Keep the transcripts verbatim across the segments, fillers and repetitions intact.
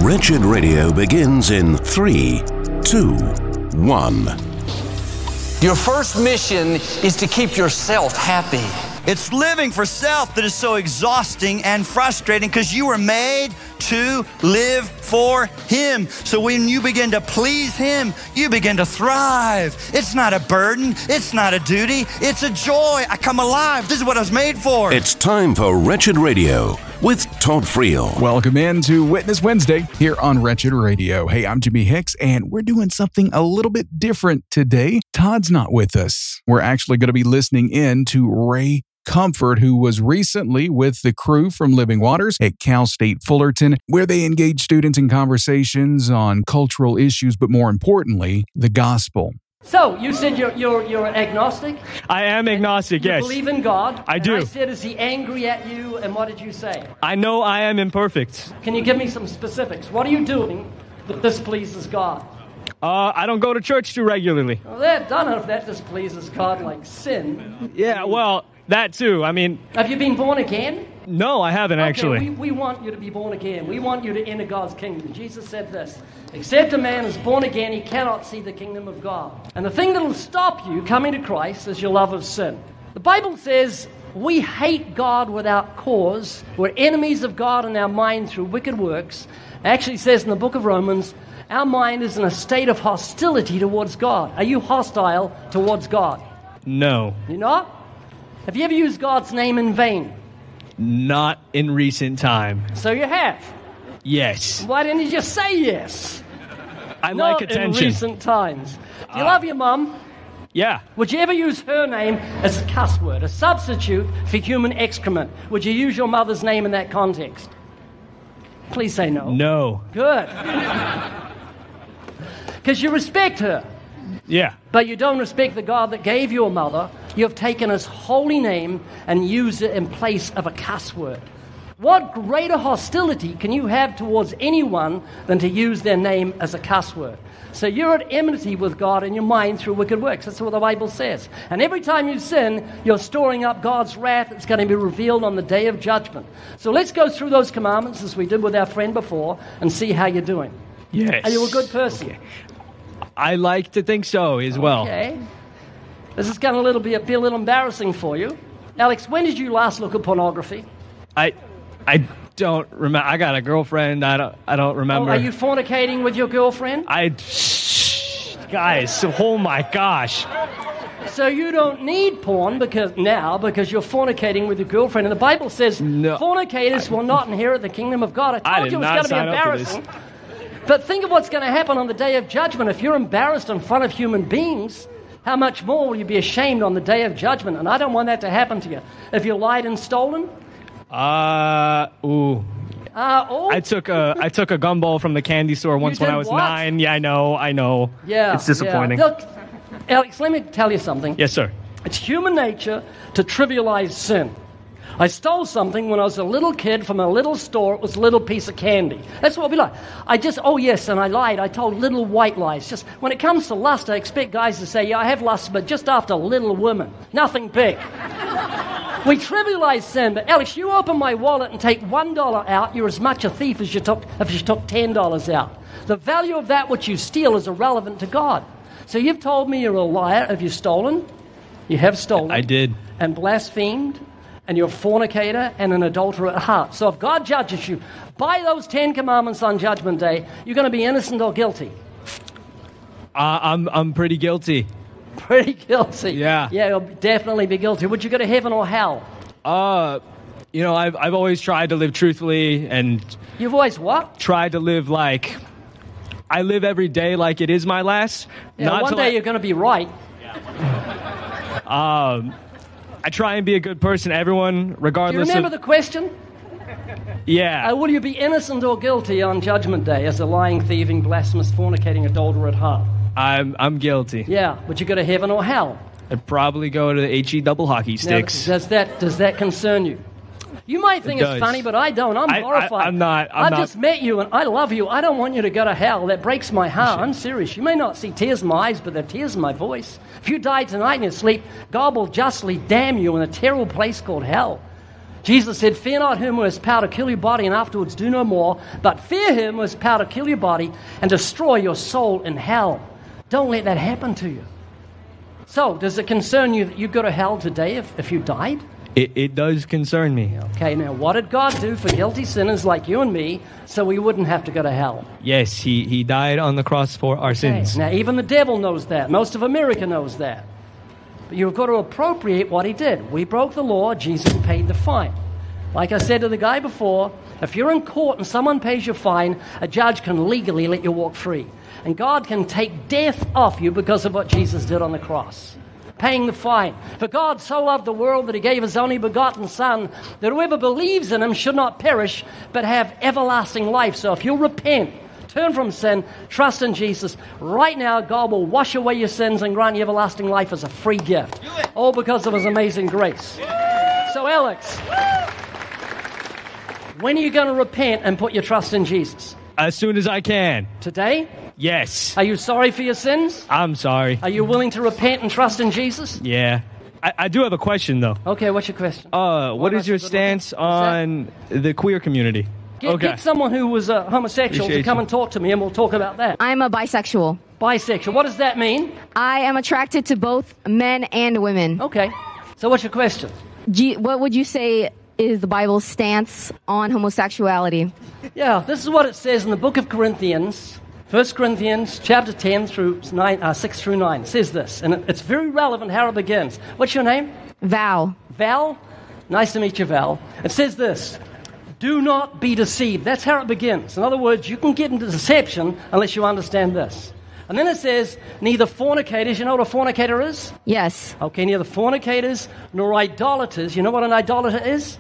Wretched Radio begins in three, two, one. Your first mission is to keep yourself happy. It's living for self that is so exhausting and frustrating because you were made to live for Him. So when you begin to please Him, you begin to thrive. It's not a burden. It's not a duty. It's a joy. I come alive. This is what I was made for. It's time for Wretched Radio with Todd Friel. Welcome in to Witness Wednesday here on Wretched Radio. Hey, I'm Jimmy Hicks, and we're doing something a little bit different today. Todd's not with us. We're actually going to be listening in to Ray Comfort, who was recently with the crew from Living Waters at Cal State Fullerton, where they engage students in conversations on cultural issues, but more importantly, the gospel. So, you said you're you're you're an agnostic? I am agnostic, you yes. You believe in God? I and do. I said, is He angry at you? And what did you say? I know I am imperfect. Can you give me some specifics? What are you doing that displeases God? Uh, I don't go to church too regularly. Well, that, don't know if that displeases God like sin. Yeah, well, that too. I mean... Have you been born again? No, I haven't, okay, actually. We, we want you to be born again. We want you to enter God's kingdom. Jesus said this, except a man is born again, he cannot see the kingdom of God. And the thing that will stop you coming to Christ is your love of sin. The Bible says we hate God without cause. We're enemies of God in our mind through wicked works. It actually says in the book of Romans, our mind is in a state of hostility towards God. Are you hostile towards God? No. You're not? Have you ever used God's name in vain? Not in recent time. So you have? Yes. Why didn't you just say yes? I Not like attention. in recent times. Do you Uh, love your mum? Yeah. Would you ever use her name as a cuss word, a substitute for human excrement? Would you use your mother's name in that context? Please say no. No. Good. Because you respect her. Yeah. But you don't respect the God that gave your mother. You have taken His holy name and used it in place of a cuss word. What greater hostility can you have towards anyone than to use their name as a cuss word? So you're at enmity with God in your mind through wicked works. That's what the Bible says. And every time you sin, you're storing up God's wrath that's going to be revealed on the day of judgment. So let's go through those commandments as we did with our friend before and see how you're doing. Yes. Are you a good person? Okay. I like to think so as well. Okay. This is going to little be, be a little embarrassing for you. Alex, when did you last look at pornography? I I don't remember. I got a girlfriend. I don't I don't remember. Oh, are you fornicating with your girlfriend? I shh, guys, oh my gosh. So you don't need porn because now because you're fornicating with your girlfriend. And the Bible says No, fornicators I, will not inherit the kingdom of God. I told I did you it was not going to be sign up for this. embarrassing. But think of what's going to happen on the day of judgment. If you're embarrassed in front of human beings, how much more will you be ashamed on the day of judgment? And I don't want that to happen to you. If you lied and stolen? Uh, ooh. Uh, oh. I took a I took a gumball from the candy store once You when did I was what? nine. Yeah, I know, I know. Yeah. It's disappointing. Yeah. Look, Alex, let me tell you something. Yes, sir. It's human nature to trivialize sin. I stole something when I was a little kid from a little store. It was a little piece of candy. That's what we like. I just, oh yes, and I lied. I told little white lies. Just when it comes to lust, I expect guys to say, yeah, I have lust, but just after little women. Nothing big. We trivialize sin, but Alex, you open my wallet and take one dollar out, you're as much a thief as you took if you took ten dollars out. The value of that which you steal is irrelevant to God. So you've told me you're a liar. Have you stolen? You have stolen. I did. And blasphemed. And you're a fornicator and an adulterer at heart. So if God judges you by those Ten Commandments on Judgment Day, you're going to be innocent or guilty? Uh, I'm I'm pretty guilty. Pretty guilty. Yeah. Yeah, you'll definitely be guilty. Would you go to heaven or hell? Uh, you know, I've I've always tried to live truthfully and You've always what? tried to live like I live every day like it is my last. Yeah, not one to day like- you're going to be right. Um, I try and be a good person. Everyone, Do you regardless remember of the question? yeah. Uh, will you be innocent or guilty on Judgment Day as a lying, thieving, blasphemous, fornicating adulterer at heart? I'm I'm guilty. Yeah. Would you go to heaven or hell? I'd probably go to the H E double hockey Now, sticks. does that does that concern you? You might think It it's does. funny, but I don't. I'm I- I- horrified. I'm not- I'm I've not- just met you, and I love you. I don't want you to go to hell. That breaks my heart. I'm serious. You may not see tears in my eyes, but there are tears in my voice. If you die tonight in your sleep, God will justly damn you in a terrible place called hell. Jesus said, fear not him who has power to kill your body and afterwards do no more, but fear him who has power to kill your body and destroy your soul in hell. Don't let that happen to you. So, does it concern you that you go to hell today if, if you died? It, it does concern me. Okay, now what did God do for guilty sinners like you and me so we wouldn't have to go to hell? Yes, he, he died on the cross for our Okay, sins. now even the devil knows that. Most of America knows that. But you've got to appropriate what he did. We broke the law, Jesus paid the fine. Like I said to the guy before, if you're in court and someone pays your fine, a judge can legally let you walk free. And God can take death off you because of what Jesus did on the cross. Paying the fine. For God so loved the world that he gave his only begotten Son, that whoever believes in him should not perish, but have everlasting life. So if you'll repent, turn from sin, trust in Jesus, right now God will wash away your sins and grant you everlasting life as a free gift. All because of his amazing grace. So Alex, when are you going to repent and put your trust in Jesus? As soon as I can. Today? Yes. Are you sorry for your sins? I'm sorry. Are you willing to repent and trust in Jesus? Yeah. I, I do have a question, though. Okay, what's your question? Uh, what is your stance on the queer community? Get, Okay. get someone who was uh, homosexual Appreciate to come you. and talk to me, and we'll talk about that. I'm a bisexual. Bisexual. What does that mean? I am attracted to both men and women. Okay. So what's your question? G- what would you say is the Bible's stance on homosexuality? Yeah, this is what it says in the book of Corinthians, First Corinthians chapter ten through nine, uh, six through nine. It says this, and it, it's very relevant how it begins. What's your name? Val. Val? Nice to meet you, Val. It says this, do not be deceived. That's how it begins. In other words, you can get into deception unless you understand this. And then it says, neither fornicators, you know what a fornicator is? Yes. Okay, neither fornicators nor idolaters. You know what an idolater is?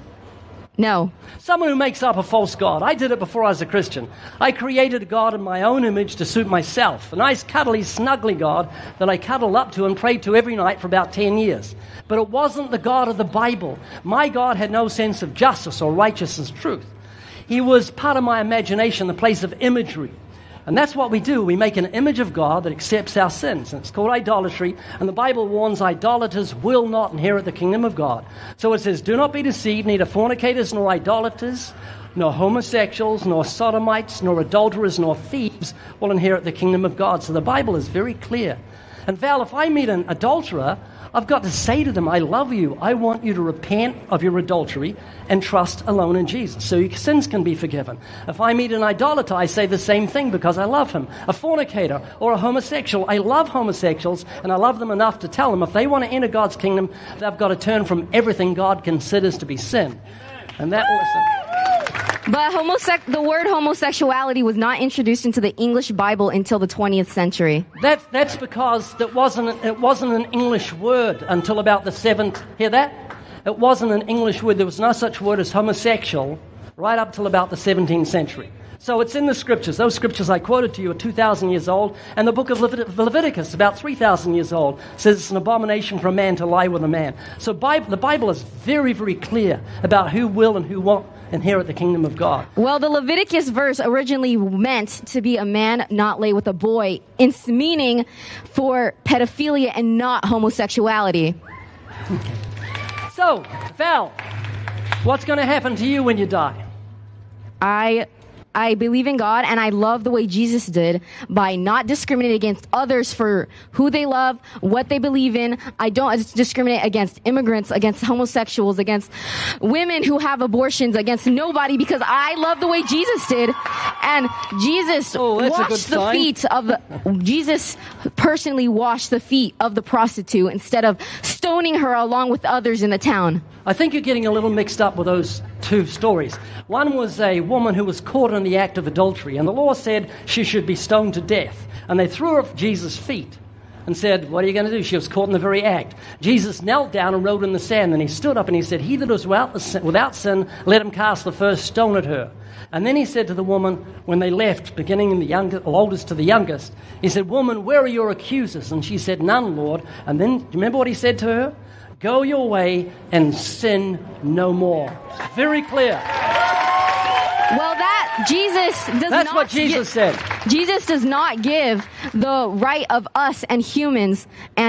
No. Someone who makes up a false god. I did it before I was a Christian. I created a god in my own image to suit myself. A nice, cuddly, snuggly god that I cuddled up to and prayed to every night for about ten years. But it wasn't the God of the Bible. My God had no sense of justice or righteousness, truth. He was part of my imagination, the place of imagery. And that's what we do. We make an image of God that accepts our sins. And it's called idolatry. And the Bible warns idolaters will not inherit the kingdom of God. So it says, do not be deceived, neither fornicators nor idolaters, nor homosexuals, nor sodomites, nor adulterers, nor thieves will inherit the kingdom of God. So the Bible is very clear. And Val, if I meet an adulterer, I've got to say to them, I love you. I want you to repent of your adultery and trust alone in Jesus so your sins can be forgiven. If I meet an idolater, I say the same thing because I love him. A fornicator or a homosexual, I love homosexuals and I love them enough to tell them if they want to enter God's kingdom, they've got to turn from everything God considers to be sin. And that listen. But homosec- the word homosexuality was not introduced into the English Bible until the twentieth century. That's, that's because that wasn't, it wasn't an English word until about the seventh. Hear that? It wasn't an English word. There was no such word as homosexual right up till about the seventeenth century. So it's in the scriptures. Those scriptures I quoted to you are two thousand years old. And the book of Levit- Leviticus, about three thousand years old, says it's an abomination for a man to lie with a man. So Bible, the Bible is very, very clear about who will and who won't inherit the kingdom of God. Well, the Leviticus verse originally meant to be a man not lay with a boy, it's meaning for pedophilia and not homosexuality. So, Val, what's going to happen to you when you die? I I believe in God, and I love the way Jesus did by not discriminating against others for who they love, what they believe in. I don't discriminate against immigrants, against homosexuals, against women who have abortions, against nobody, because I love the way Jesus did. And Jesus Oh, that's a good washed the sign. feet of the, Jesus personally washed the feet of the prostitute instead of stoning her along with others in the town. I think you're getting a little mixed up with those two stories. One was a woman who was caught in the act of adultery, and the law said she should be stoned to death. And they threw her at Jesus' feet and said, what are you going to do? She was caught in the very act. Jesus knelt down and wrote in the sand, and he stood up and he said, he that is without, the sin, without sin, let him cast the first stone at her. And then he said to the woman, when they left, beginning in the youngest, oldest to the youngest, he said, woman, where are your accusers? And she said, none, Lord. And then, do you remember what he said to her? Go your way and sin no more. It's very clear. Well, that Jesus does That's not what Jesus gi- said. Jesus does not give the right of us and humans and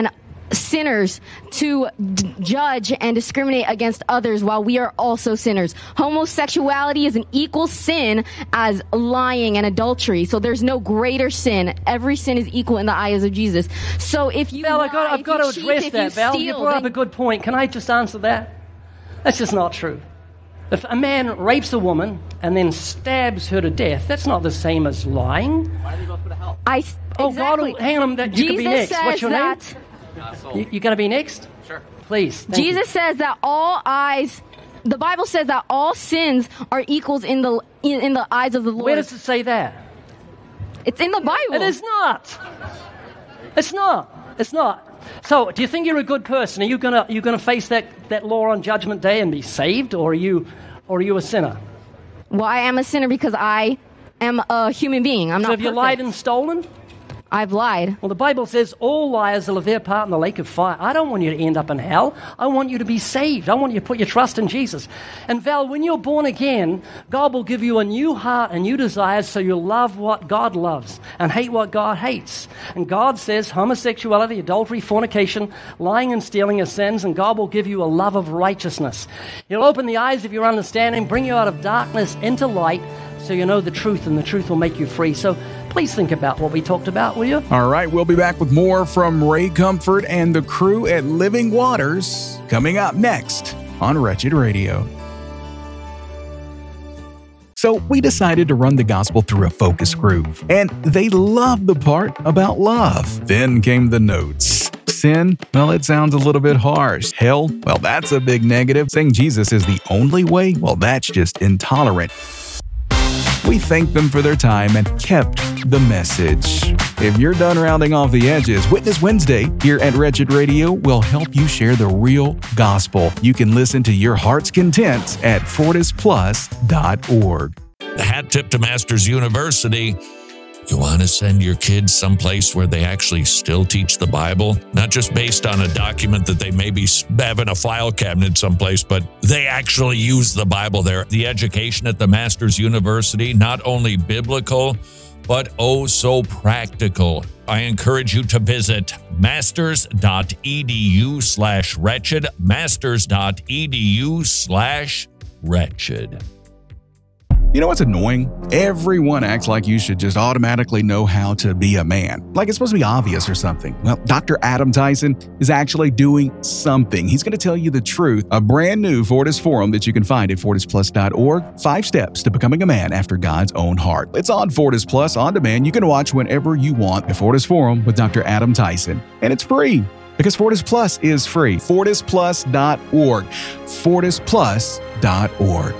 sinners to d- judge and discriminate against others while we are also sinners. Homosexuality is an equal sin as lying and adultery. So there's no greater sin. Every sin is equal in the eyes of Jesus. So if you Val, lie, I've got, I've if got you to cheat, address if that, you Val. steal, You brought up then- a good point. Can I just answer that? That's just not true. If a man rapes a woman and then stabs her to death, that's not the same as lying. Why do they both go to hell? I, Oh, exactly. God, hang on, that you Jesus can be next. says What's your that, name? You, you going to be next? Sure. Please. Thank Jesus you. says that all eyes, the Bible says that all sins are equals in the in, in the eyes of the Lord. Where does it say that? It's in the Bible. It is not. It's not. It's not. So, do you think you're a good person? Are you gonna you gonna face that, that law on Judgment Day and be saved, or are you or are you a sinner? Well, I am a sinner because I am a human being. I'm So not have you perfect. lied and stolen? I've lied. Well, the Bible says all liars will have their part in the lake of fire. I don't want you to end up in hell. I want you to be saved. I want you to put your trust in Jesus. And Val, when you're born again, God will give you a new heart and new desires so you'll love what God loves and hate what God hates. And God says homosexuality, adultery, fornication, lying and stealing are sins, and God will give you a love of righteousness. He'll open the eyes of your understanding, bring you out of darkness into light, so you know the truth, and the truth will make you free. So please think about what we talked about, will you? All right, we'll be back with more from Ray Comfort and the crew at Living Waters coming up next on Wretched Radio. So we decided to run the gospel through a focus group, and they loved the part about love. Then came the notes. Sin, well, it sounds a little bit harsh. Hell, well, that's a big negative. Saying Jesus is the only way, well, that's just intolerant. We thanked them for their time and kept the message. If you're done rounding off the edges, Witness Wednesday here at Wretched Radio will help you share the real gospel. You can listen to your heart's content at fortis plus dot org. The hat tip to Masters University. You want to send your kids someplace where they actually still teach the Bible, not just based on a document that they maybe have in a file cabinet someplace, but they actually use the Bible there. The education at the Masters University, not only biblical, but oh so practical. I encourage you to visit masters.edu slash wretched, masters.edu slash wretched. You know what's annoying? Everyone acts like you should just automatically know how to be a man. Like it's supposed to be obvious or something. Well, Doctor Adam Tyson is actually doing something. He's going to tell you the truth. A brand new Fortis Forum that you can find at fortis plus dot org. Five steps to becoming a man after God's own heart. It's on Fortis Plus on demand. You can watch whenever you want the Fortis Forum with Doctor Adam Tyson. And it's free because Fortis Plus is free. fortis plus dot org. fortis plus dot org.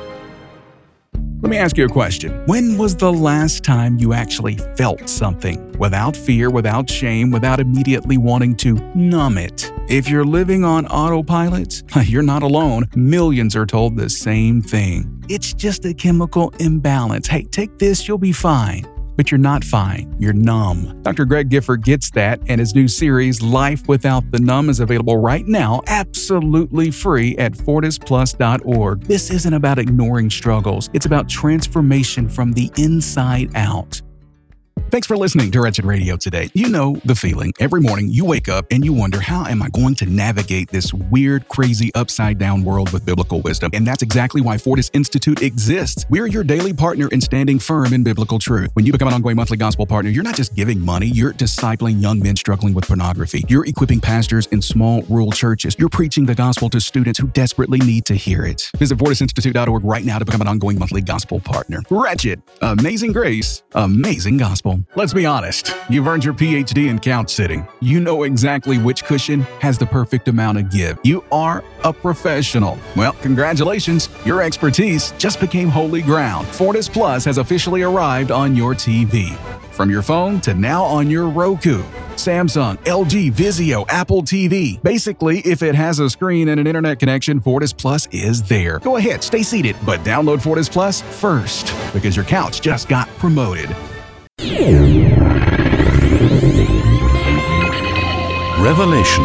Let me ask you a question. When was the last time you actually felt something without fear, without shame, without immediately wanting to numb it? If you're living on autopilot, you're not alone. Millions are told the same thing. It's just a chemical imbalance. Hey, take this, you'll be fine. But you're not fine. You're numb. Doctor Greg Gifford gets that, and his new series, Life Without the Numb, is available right now, absolutely free at fortis plus dot org. This isn't about ignoring struggles. It's about transformation from the inside out. Thanks for listening to Wretched Radio today. You know the feeling. Every morning you wake up and you wonder, how am I going to navigate this weird, crazy, upside-down world with biblical wisdom? And that's exactly why Fortis Institute exists. We're your daily partner in standing firm in biblical truth. When you become an ongoing monthly gospel partner, you're not just giving money, you're discipling young men struggling with pornography. You're equipping pastors in small rural churches. You're preaching the gospel to students who desperately need to hear it. Visit fortis institute dot org right now to become an ongoing monthly gospel partner. Wretched, amazing grace, amazing gospel. Let's be honest, you've earned your P H D in couch sitting. You know exactly which cushion has the perfect amount of give. You are a professional. Well, congratulations, your expertise just became holy ground. Fortis Plus has officially arrived on your T V. From your phone to now on your Roku, Samsung, L G, Vizio, Apple T V. Basically, if it has a screen and an internet connection, Fortis Plus is there. Go ahead, stay seated, but download Fortis Plus first because your couch just got promoted. Revelation.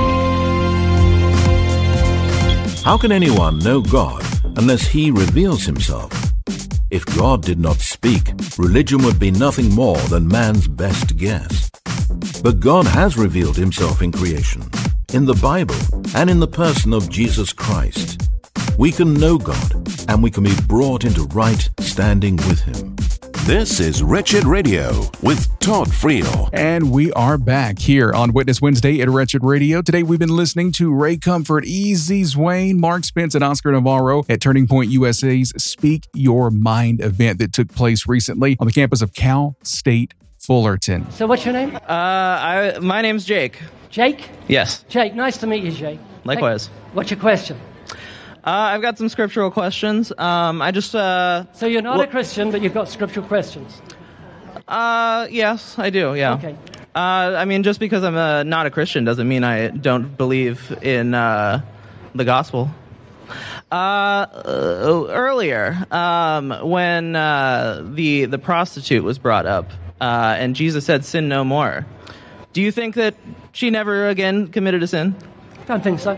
How can anyone know God unless He reveals Himself? If God did not speak, religion would be nothing more than man's best guess. But God has revealed Himself in creation. in the Bible and in the person of Jesus Christ. We can know God and we can be brought into right standing with Him. This is Wretched Radio with Todd Friel. And we are back here on Witness Wednesday at Wretched Radio. Today we've been listening to Ray Comfort, Easy Zwane, Mark Spence, and Oscar Navarro at Turning Point U S A's Speak Your Mind event that took place recently on the campus of Cal State Fullerton. So what's your name? Uh, I my name's Jake. Jake? Yes. Jake, nice to meet you, Jake. Likewise. Hey, what's your question? Uh, I've got some scriptural questions. Um, I just uh. So you're not well, a Christian, but you've got scriptural questions. Uh, yes, I do. Yeah. Okay. Uh, I mean, just because I'm uh, not a Christian doesn't mean I don't believe in uh, the gospel. Uh, uh earlier, um, when uh, the the prostitute was brought up, uh, and Jesus said, "Sin no more." Do you think that she never again committed a sin? Don't think so.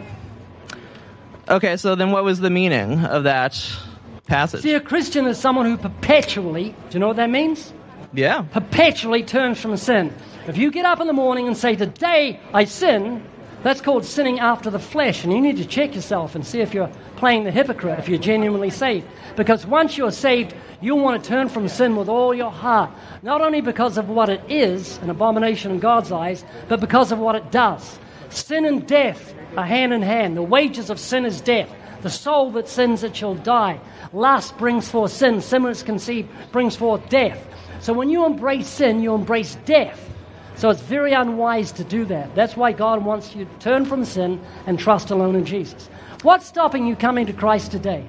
Okay, so then what was the meaning of that passage? See, a Christian is someone who perpetually, do you know what that means? Yeah. Perpetually turns from sin. If you get up in the morning and say, today I sin, that's called sinning after the flesh. And you need to check yourself and see if you're playing the hypocrite, if you're genuinely saved. Because once you're saved, you'll want to turn from sin with all your heart. Not only because of what it is, an abomination in God's eyes, but because of what it does. Sin and death are hand in hand. The wages of sin is death. The soul that sins, it shall die. Lust brings forth sin. Sin when it's conceived brings forth death. So when you embrace sin, you embrace death. So it's very unwise to do that. That's why God wants you to turn from sin and trust alone in Jesus. What's stopping you coming to Christ today?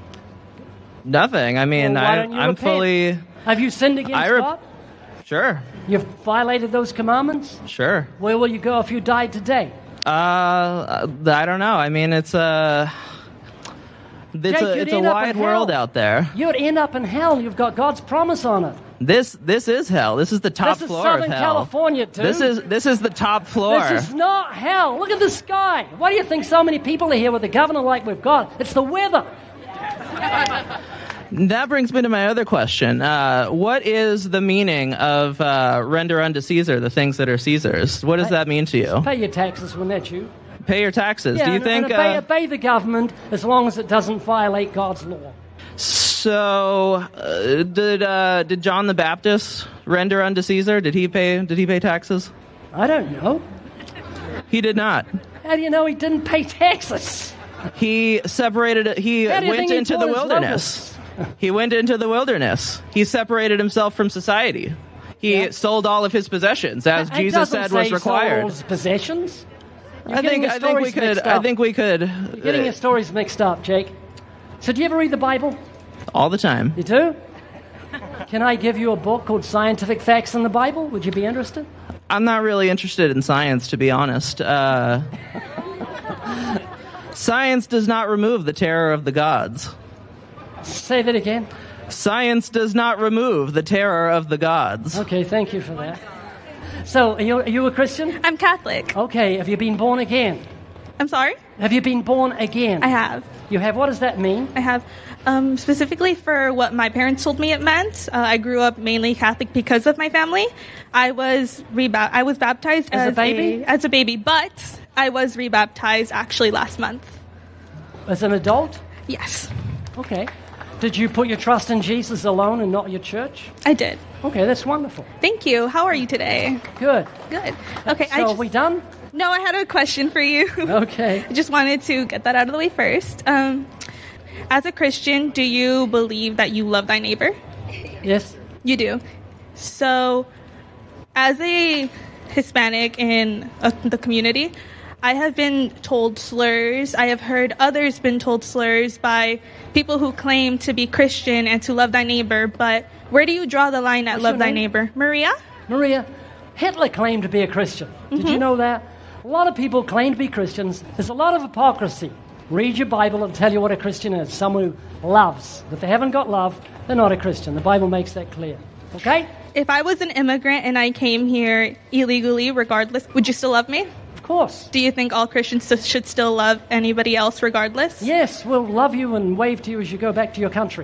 Nothing. I mean, Well, why I, don't you I'm repent? fully... Have you sinned against I rep- God? Sure. You've violated those commandments? Sure. Where will you go if you died today? Uh, I don't know. I mean, it's a... It's Jake, a, you'd it's a end up wide in world hell. out there. You'd end up in hell. You've got God's promise on it. This this is hell. This is the top This is floor Southern of hell. California, dude. This is this is the top floor. This is not hell. Look at the sky. Why do you think so many people are here with a governor like we've got? It's the weather. That brings me to my other question. Uh, what is the meaning of uh, render unto Caesar the things that are Caesar's? What does that mean to you? Pay your taxes when that's you. Pay your taxes. Yeah, Do you and, think... and obey, uh, obey the government as long as it doesn't violate God's law. So, uh, did uh, did John the Baptist render unto Caesar? Did he pay? Did he pay taxes? I don't know. He did not. How do you know he didn't pay taxes? He separated. He How do you went think he into bought the his wilderness. locusts? He went into the wilderness. He separated himself from society. He Yeah. sold all of his possessions, as It Jesus doesn't said say was he sold required. all his possessions. You're I getting think. your I think we stories could. mixed I up. think we could. You're getting uh, your stories mixed up, Jake. So do you ever read the Bible? all the time. You do? Can I give you a book called Scientific Facts in the Bible? Would you be interested? I'm not really interested in science, to be honest. Uh, science does not remove the terror of the gods. Say that again. Science does not remove the terror of the gods. Okay, thank you for that. So, are you, are you a Christian? I'm Catholic. Okay, have you been born again? I'm sorry? Have you been born again? I have. You have? What does that mean? I have. Um, specifically for what my parents told me it meant. Uh, I grew up mainly Catholic because of my family. I was reba- I was baptized As a as, baby? as a baby, but I was rebaptized actually last month. As an adult? Yes, Okay. Did you put your trust in Jesus alone and not your church? I did. Okay, that's wonderful. Thank you. How are you today? Good. Good. Okay. So I are just, we done? no, I had a question for you. Okay. I just wanted to get that out of the way first. Um, as a Christian, do you believe that you love thy neighbor? Yes. You do. So, as a Hispanic in uh, the community, I have been told slurs. I have heard others been told slurs by people who claim to be Christian and to love thy neighbor. But where do you draw the line at What's love your thy name? neighbor? Maria? Maria, Hitler claimed to be a Christian. Did you know that? A lot of people claim to be Christians. There's a lot of hypocrisy. Read your Bible and tell you what a Christian is. Someone who loves. If they haven't got love, they're not a Christian. The Bible makes that clear. Okay? If I was an immigrant and I came here illegally, regardless, would you still love me? Of course. Do you think all Christians s- should still love anybody else regardless? Yes, we'll love you and wave to you as you go back to your country.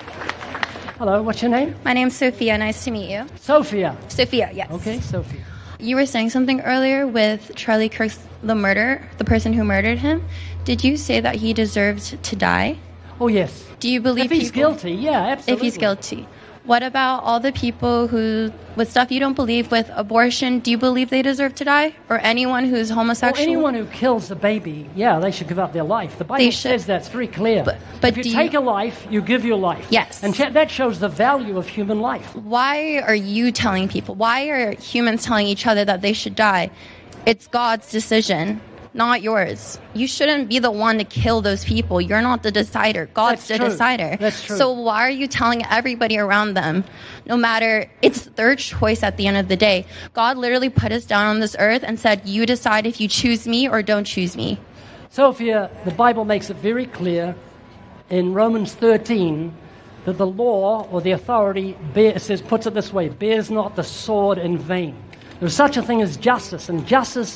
Hello, what's your name? My name's Sophia. Nice to meet you. Sophia. Sophia, yes. Okay, Sophia. You were saying something earlier with Charlie Kirk's the murder, the person who murdered him. Did you say that he deserved to die? Oh, yes. Do you believe If he's people, guilty, yeah, absolutely. If he's guilty. What about all the people who, with stuff you don't believe, with abortion, do you believe they deserve to die? Or anyone who's homosexual? Well, anyone who kills a baby, yeah, they should give up their life. The Bible says that's very clear. But, but if you do take you, a life, you give your life. Yes. And ch- that shows the value of human life. Why are you telling people, why are humans telling each other that they should die? It's God's decision, not yours. You shouldn't be the one to kill those people. You're not the decider. God's That's the true. decider. That's true. So why are you telling everybody around them, no matter, it's their choice at the end of the day. God literally put us down on this earth and said, you decide if you choose me or don't choose me. Sophia, the Bible makes it very clear in Romans thirteen that the law or the authority bear, it says, puts it this way, bears not the sword in vain. There's such a thing as justice, and justice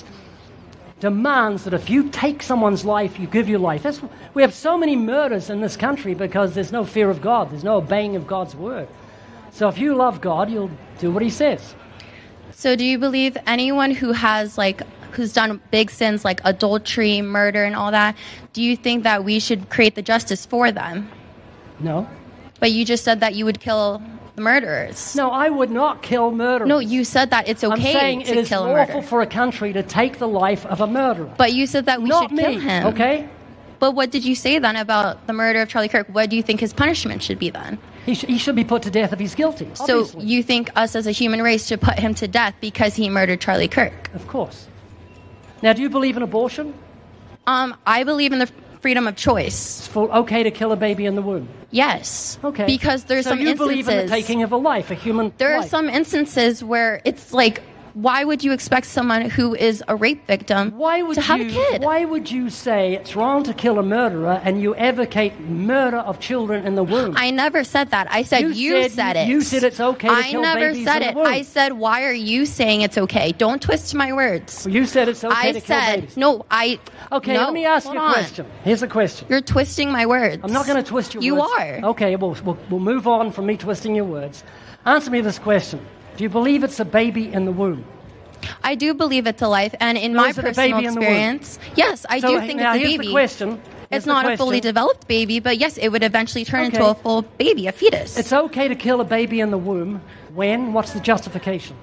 demands that if you take someone's life, you give your life. That's, we have so many murders in this country because there's no fear of God. There's no obeying of God's word. So if you love God, you'll do what he says. So do you believe anyone who has, like, who's done big sins like adultery, murder, and all that, do you think that we should create the justice for them? No. But you just said that you would kill the murderers. No, I would not kill murderers. No, you said that it's okay I'm saying to it is kill a lawful murderer. for a country to take the life of a murderer. But you said that we Not should me, kill him. okay? But what did you say then about the murder of Charlie Kirk? What do you think his punishment should be then? He, sh- he should be put to death if he's guilty, obviously. So you think us as a human race should put him to death because he murdered Charlie Kirk? Of course. Now, do you believe in abortion? Um, I believe in the freedom of choice. It's for, okay to kill a baby in the womb? Yes. Okay. Because there's so some you instances. believe in the taking of a life, a human There life. are some instances where it's like, why would you expect someone who is a rape victim why would to have you, a kid? Why would you say it's wrong to kill a murderer and you advocate murder of children in the womb? I never said that. I said You you, said- said it. you said it's okay to I kill never babies said in it. the womb. I said, why are you saying it's okay? Don't twist my words. Well, you said it's okay I to kill said, babies. no, I... Okay, no, let me ask hold you a on. question. Here's a question. You're twisting my words. I'm not going to twist your you words. You are. Okay, well, we'll, we'll move on from me twisting your words. Answer me this question. Do you believe it's a baby in the womb? I do believe it's a life, and in Or my is it a personal baby in the womb? experience, yes, I So, do think now it's a here's baby. the question. Here's It's the not a question. fully developed baby, but yes, it would eventually turn Okay. into a full baby, a fetus. It's okay to kill a baby in the womb. When? What's the justification?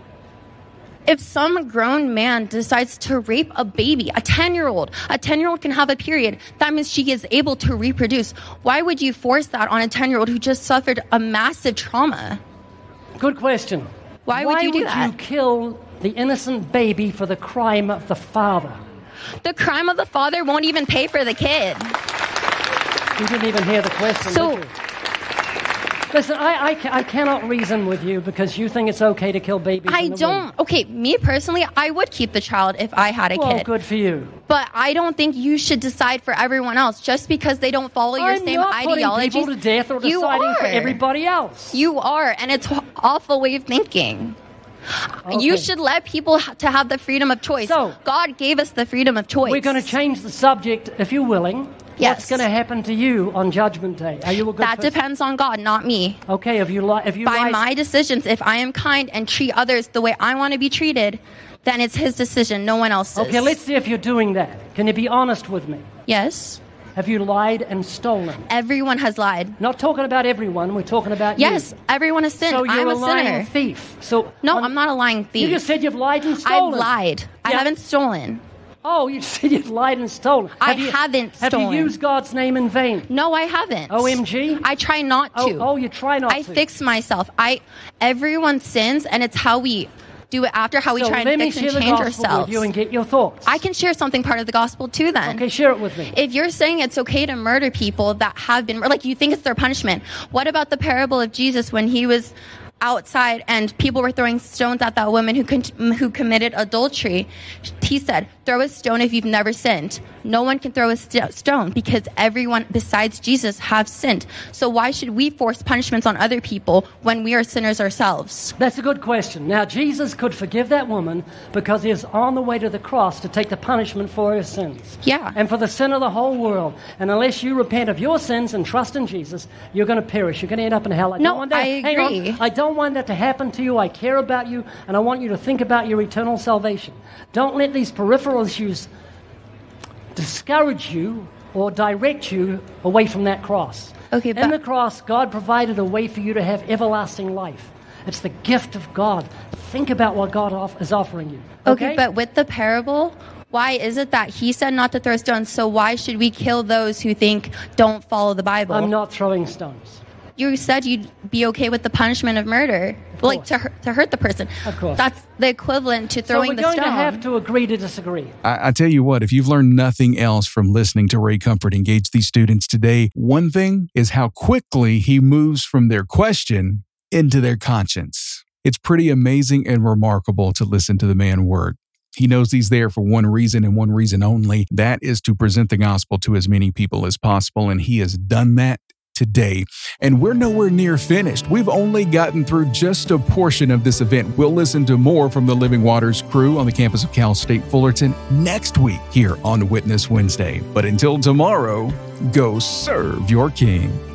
If some grown man decides to rape a baby, a ten-year-old, a ten-year-old can have a period, that means she is able to reproduce. Why would you force that on a ten-year-old who just suffered a massive trauma? Good question. Why would you do that? Why would you kill the innocent baby for the crime of the father? The crime of the father won't even pay for the kid. You didn't even hear the question, So- did you? Listen, I, I, ca- I cannot reason with you because you think it's okay to kill babies I in the don't. womb. Okay, me personally, I would keep the child if I had a Well, kid. good for you. But I don't think you should decide for everyone else just because they don't follow your I'm same not ideologies. putting people to death or You deciding for are. everybody else. You are, and it's an awful way of thinking. You Okay. should let people ha- to have the freedom of choice. So- God gave us the freedom of choice. We're going to change the subject, if you're willing. Yes. What's going to happen to you on Judgment Day? Are you a good That person? depends on God, not me. Okay, if you li- if you By rise- my decisions, if I am kind and treat others the way I want to be treated, then it's his decision, no one else's. Okay, let's see if you're doing that. Can you be honest with me? Yes. Have you lied and stolen? Everyone has lied. Not talking about everyone. We're talking about Yes, you. everyone has sinned. So you're I'm a a lying sinner. thief. So No, on- I'm not a lying thief. You just said you've lied and I've stolen. lied. I Yeah. haven't stolen. Oh, you said you've lied and stolen. I Have you, haven't Have stolen. you used God's name in vain? No, I haven't. O M G? I try not Oh, to. oh, you try not I to. fix myself. I everyone sins, and it's how we do it after, how we so try let and me fix share and the change gospel ourselves. with you and get your thoughts. I can share something part of the gospel too then. Okay, share it with me. If you're saying it's okay to murder people that have been, like you think it's their punishment, what about the parable of Jesus when he was outside and people were throwing stones at that woman who con- who committed adultery? He said, throw a stone if you've never sinned. No one can throw a st- stone because everyone besides Jesus have sinned. So why should we force punishments on other people when we are sinners ourselves? That's a good question. Now, Jesus could forgive that woman because he is on the way to the cross to take the punishment for her sins. Yeah. And for the sin of the whole world. And unless you repent of your sins and trust in Jesus, you're going to perish. You're going to end up in hell. I No, don't want that. I Hang on. agree. I don't don't want that to happen to you. I care about you, and I want you to think about your eternal salvation. Don't let these peripheral issues discourage you or direct you away from that cross. Okay, but in the cross, God provided a way for you to have everlasting life. It's the gift of God. Think about what God off- is offering you. Okay? Okay, but with the parable, why is it that he said not to throw stones? So why should we kill those who think don't follow the Bible? I'm not throwing stones. You said you'd be okay with the punishment of murder, Of like to hurt, to hurt the person. Of course. That's the equivalent to throwing so the we're stone. going to have to agree to disagree. I, I tell you what, if you've learned nothing else from listening to Ray Comfort engage these students today, one thing is how quickly he moves from their question into their conscience. It's pretty amazing and remarkable to listen to the man work. He knows he's there for one reason and one reason only. That is to present the gospel to as many people as possible, and he has done that today. And we're nowhere near finished. We've only gotten through just a portion of this event. We'll listen to more from the Living Waters crew on the campus of Cal State Fullerton next week here on Witness Wednesday. But until tomorrow, go serve your King.